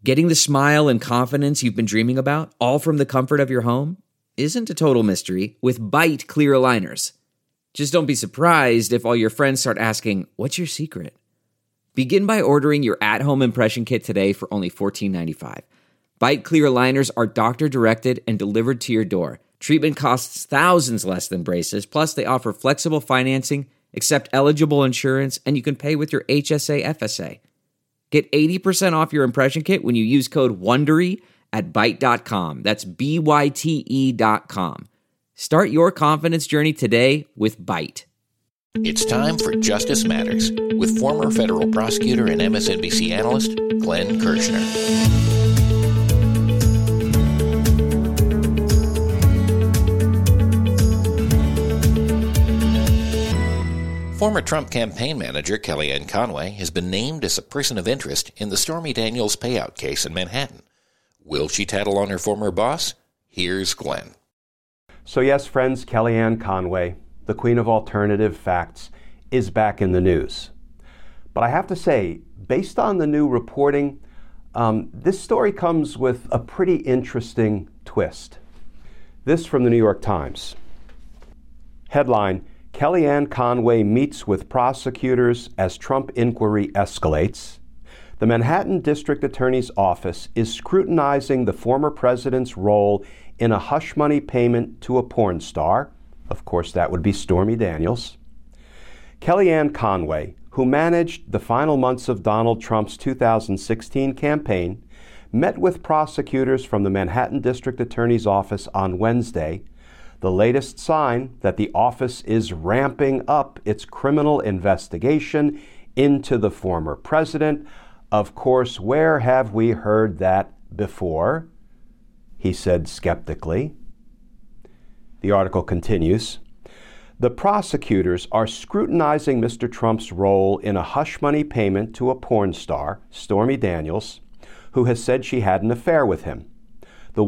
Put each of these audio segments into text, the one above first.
Getting the smile and confidence you've been dreaming about, all from the comfort of your home, isn't a total mystery with Byte clear aligners. Just don't be surprised if all your friends start asking, "What's your secret?" Begin by ordering your at-home impression kit today for only $14.95. Byte clear aligners are doctor-directed and delivered to your door. Treatment costs thousands less than braces, plus they offer flexible financing, accept eligible insurance, and you can pay with your HSA FSA. Get 80% off your impression kit when you use code WONDERY at Byte.com. That's BYTE.com. Start your confidence journey today with Byte. It's time for Justice Matters with former federal prosecutor and MSNBC analyst Glenn Kirshner. Former Trump campaign manager Kellyanne Conway has been named as a person of interest in the Stormy Daniels payout case in Manhattan. Will she tattle on her former boss? Here's Glenn. So yes, friends, Kellyanne Conway, the queen of alternative facts, is back in the news. But I have to say, based on the new reporting, this story comes with a pretty interesting twist. This from the New York Times. Headline, Kellyanne Conway meets with prosecutors as Trump inquiry escalates. The Manhattan District Attorney's Office is scrutinizing the former president's role in a hush money payment to a porn star. Of course, that would be Stormy Daniels. Kellyanne Conway, who managed the final months of Donald Trump's 2016 campaign, met with prosecutors from the Manhattan District Attorney's Office on Wednesday, the latest sign that the office is ramping up its criminal investigation into the former president. Of course, where have we heard that before? He said skeptically. The article continues. The prosecutors are scrutinizing Mr. Trump's role in a hush money payment to a porn star, Stormy Daniels, who has said she had an affair with him. The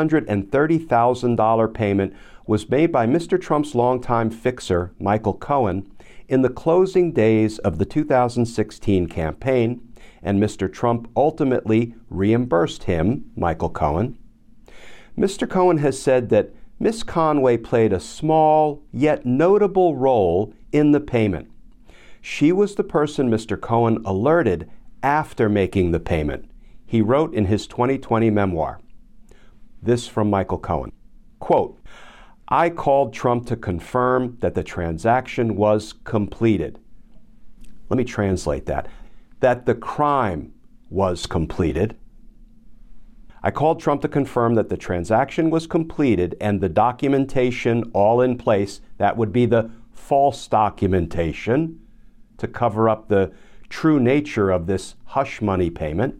$130,000 payment was made by Mr. Trump's longtime fixer, Michael Cohen, in the closing days of the 2016 campaign, and Mr. Trump ultimately reimbursed him, Michael Cohen. Mr. Cohen has said that Ms. Conway played a small yet notable role in the payment. She was the person Mr. Cohen alerted after making the payment. He wrote in his 2020 memoir. This from Michael Cohen. Quote, I called Trump to confirm that the transaction was completed. Let me translate that. That the crime was completed. I called Trump to confirm that the transaction was completed and the documentation all in place. That would be the false documentation to cover up the true nature of this hush money payment.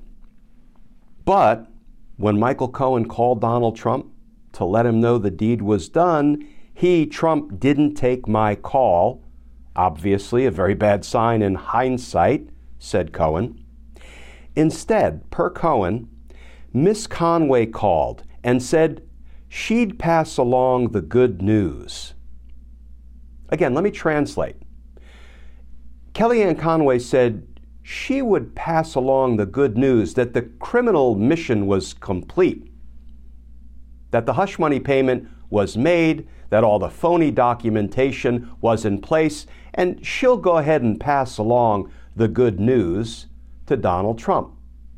But when Michael Cohen called Donald Trump to let him know the deed was done, Trump, didn't take my call. Obviously, a very bad sign in hindsight, said Cohen. Instead, per Cohen, Miss Conway called and said she'd pass along the good news. Again, let me translate. Kellyanne Conway said she would pass along the good news that the criminal mission was complete, that the hush money payment was made, that all the phony documentation was in place, and she'll go ahead and pass along the good news to Donald Trump.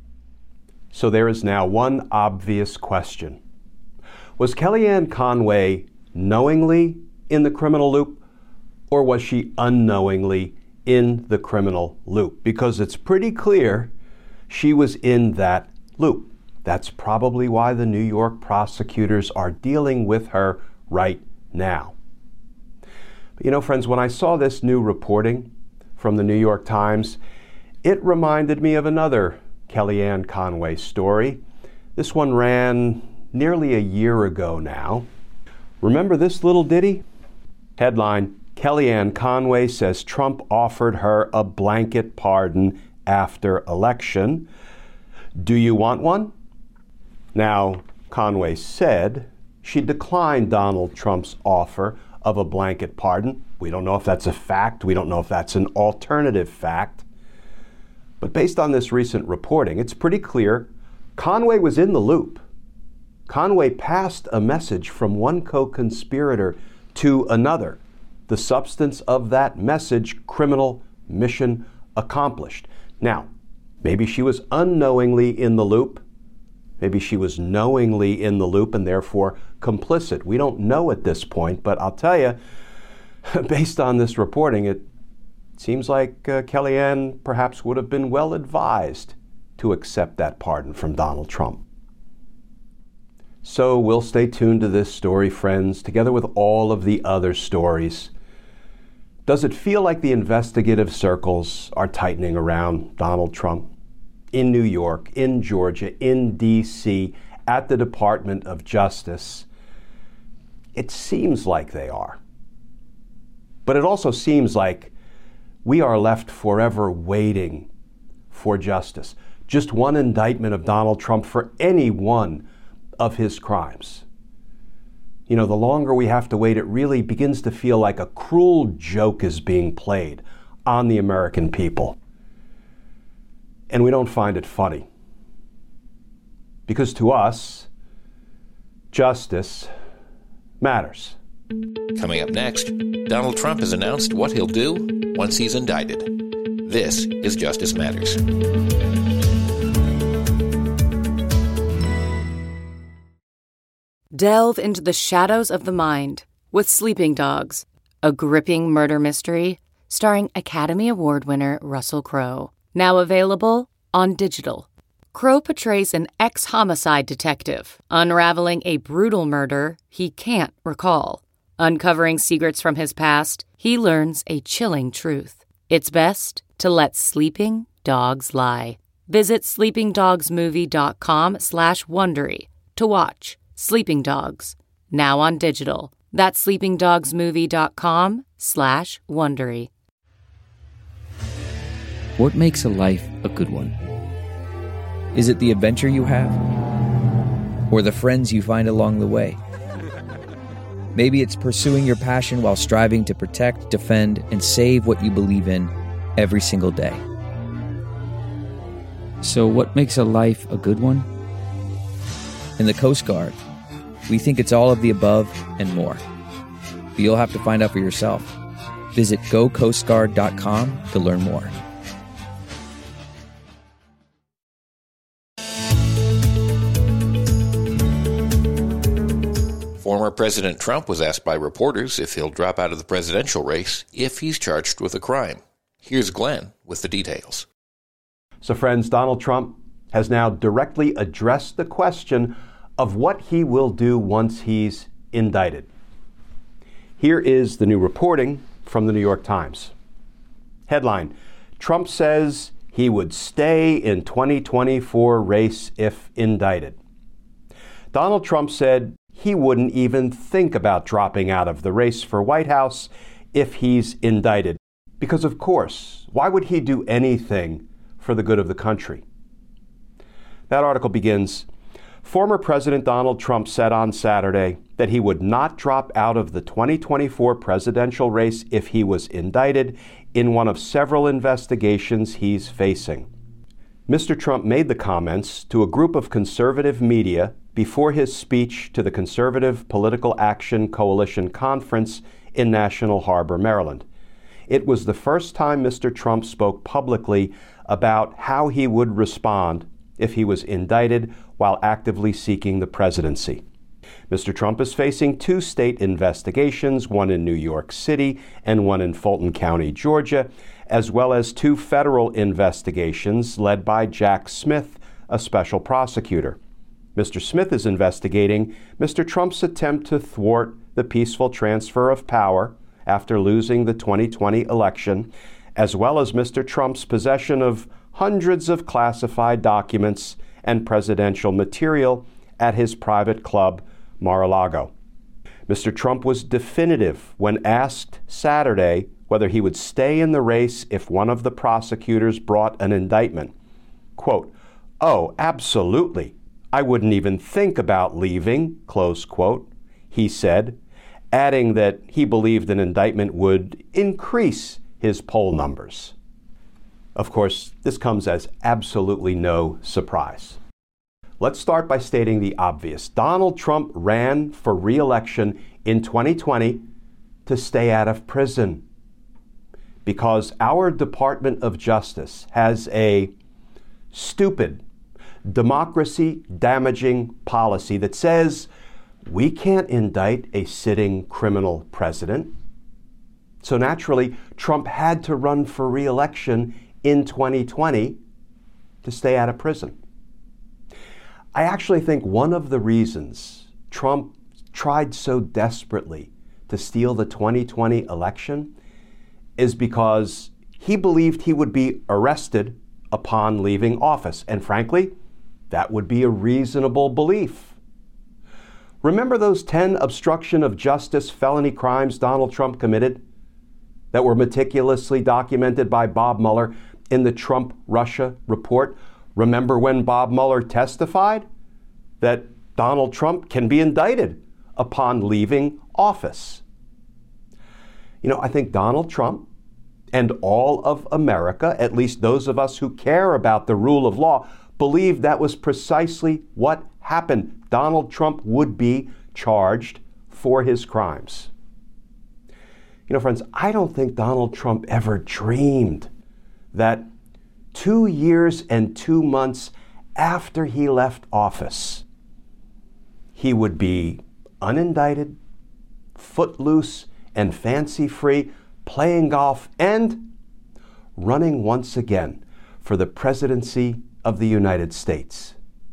So there is now one obvious question. Was Kellyanne Conway knowingly in the criminal loop, or was she unknowingly in the criminal loop? Because it's pretty clear she was in that loop. That's probably why the New York prosecutors are dealing with her right now. But you know, friends, when I saw this new reporting from the New York Times, it reminded me of another Kellyanne Conway story. This one ran nearly a year ago now. Remember this little ditty? Headline, Kellyanne Conway says Trump offered her a blanket pardon after election. Do you want one? Now, Conway said she declined Donald Trump's offer of a blanket pardon. We don't know if that's a fact. We don't know if that's an alternative fact. But based on this recent reporting, it's pretty clear Conway was in the loop. Conway passed a message from one co-conspirator to another. The substance of that message, criminal mission accomplished. Now, maybe she was unknowingly in the loop. Maybe she was knowingly in the loop and therefore complicit. We don't know at this point, but I'll tell you, based on this reporting, it seems like Kellyanne perhaps would have been well advised to accept that pardon from Donald Trump. So we'll stay tuned to this story, friends, together with all of the other stories. Does it feel like the investigative circles are tightening around Donald Trump? In New York, in Georgia, in D.C., at the Department of Justice? It seems like they are. But it also seems like we are left forever waiting for justice. Just one indictment of Donald Trump for any one of his crimes. You know, the longer we have to wait, it really begins to feel like a cruel joke is being played on the American people. And we don't find it funny. Because to us, justice matters. Coming up next, Donald Trump has announced what he'll do once he's indicted. This is Justice Matters. Delve into the shadows of the mind with Sleeping Dogs, a gripping murder mystery starring Academy Award winner Russell Crowe. Now available on digital. Crowe portrays an ex-homicide detective unraveling a brutal murder he can't recall. Uncovering secrets from his past, he learns a chilling truth. It's best to let sleeping dogs lie. Visit sleepingdogsmovie.com/Wondery to watch Sleeping Dogs, now on digital. That's sleepingdogsmovie.com/Wondery. What makes a life a good one? Is it the adventure you have? Or the friends you find along the way? Maybe it's pursuing your passion while striving to protect, defend, and save what you believe in every single day. So what makes a life a good one? In the Coast Guard, we think it's all of the above and more. But you'll have to find out for yourself. Visit gocoastguard.com to learn more. Former President Trump was asked by reporters if he'll drop out of the presidential race if he's charged with a crime. Here's Glenn with the details. So friends, Donald Trump has now directly addressed the question of what he will do once he's indicted. Here is the new reporting from the New York Times. Headline: Trump says he would stay in 2024 race if indicted. Donald Trump said he wouldn't even think about dropping out of the race for White House if he's indicted. Because of course, why would he do anything for the good of the country? That article begins, former President Donald Trump said on Saturday that he would not drop out of the 2024 presidential race if he was indicted in one of several investigations he's facing. Mr. Trump made the comments to a group of conservative media before his speech to the Conservative Political Action Coalition Conference in National Harbor, Maryland. It was the first time Mr. Trump spoke publicly about how he would respond if he was indicted while actively seeking the presidency. Mr. Trump is facing 2 state investigations, one in New York City and one in Fulton County, Georgia, as well as 2 federal investigations led by Jack Smith, a special prosecutor. Mr. Smith is investigating Mr. Trump's attempt to thwart the peaceful transfer of power after losing the 2020 election, as well as Mr. Trump's possession of hundreds of classified documents and presidential material at his private club, Mar-a-Lago. Mr. Trump was definitive when asked Saturday whether he would stay in the race if one of the prosecutors brought an indictment. Quote, "Oh, absolutely. I wouldn't even think about leaving," close quote, he said, adding that he believed an indictment would increase his poll numbers. Of course, this comes as absolutely no surprise. Let's start by stating the obvious. Donald Trump ran for re-election in 2020 to stay out of prison because our Department of Justice has a stupid, democracy-damaging policy that says we can't indict a sitting criminal president. So naturally, Trump had to run for re-election in 2020 to stay out of prison. I actually think one of the reasons Trump tried so desperately to steal the 2020 election is because he believed he would be arrested upon leaving office. And frankly, that would be a reasonable belief. Remember those 10 obstruction of justice felony crimes Donald Trump committed that were meticulously documented by Bob Mueller in the Trump-Russia report? Remember when Bob Mueller testified that Donald Trump can be indicted upon leaving office? You know, I think Donald Trump and all of America, at least those of us who care about the rule of law, believe that was precisely what happened. Donald Trump would be charged for his crimes. You know, friends, I don't think Donald Trump ever dreamed that 2 years and 2 months after he left office, he would be unindicted, footloose, and fancy-free, playing golf and running once again for the presidency of the United States.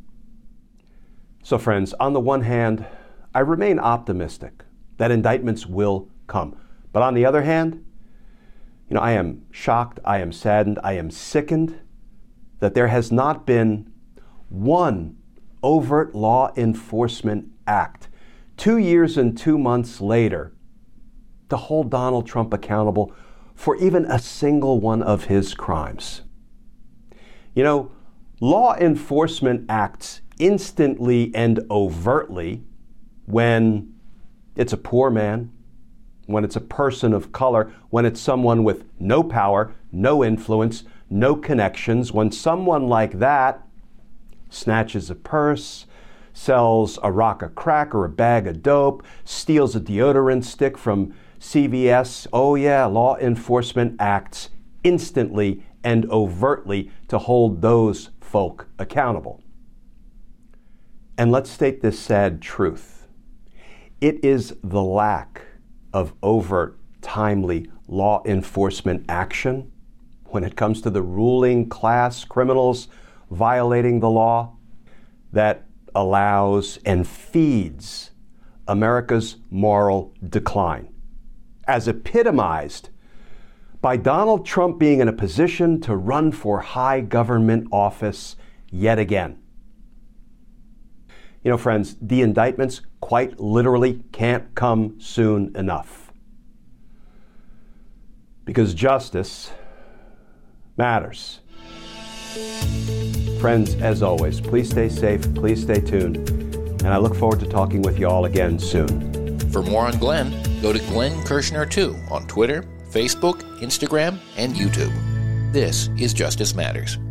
So friends, on the one hand, I remain optimistic that indictments will come. But on the other hand, you know, I am shocked, I am saddened, I am sickened that there has not been one overt law enforcement act 2 years and 2 months later to hold Donald Trump accountable for even a single one of his crimes. You know, law enforcement acts instantly and overtly when it's a poor man, when it's a person of color, when it's someone with no power, no influence, no connections, when someone like that snatches a purse, sells a rock of crack or a bag of dope, steals a deodorant stick from CVS. Oh yeah, law enforcement acts instantly and overtly to hold those folk accountable. And let's state this sad truth. It is the lack of overt, timely law enforcement action when it comes to the ruling class criminals violating the law that allows and feeds America's moral decline, as epitomized by Donald Trump being in a position to run for high government office yet again. You know, friends, the indictments quite literally can't come soon enough. Because justice matters. Friends, as always, please stay safe, please stay tuned, and I look forward to talking with you all again soon. For more on Glenn, go to Glenn Kirshner2 on Twitter, Facebook, Instagram, and YouTube. This is Justice Matters.